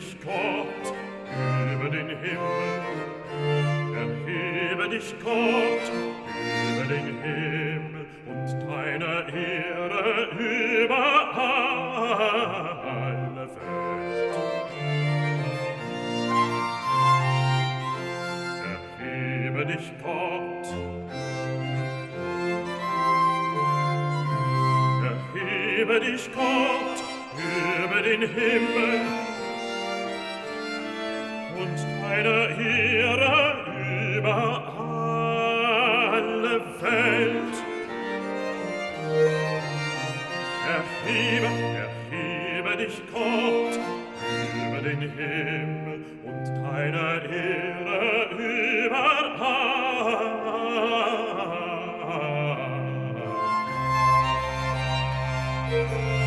dich, Gott, über den Himmel. Erhebe dich, Gott, über den Himmel und deine Ehre über alle Welt. Erhebe dich, Gott, erhebe dich, Gott, über den Himmel und deine Ehre über alle Welt. Erhebe dich, Gott, über den Himmel und deine Ehre über alle.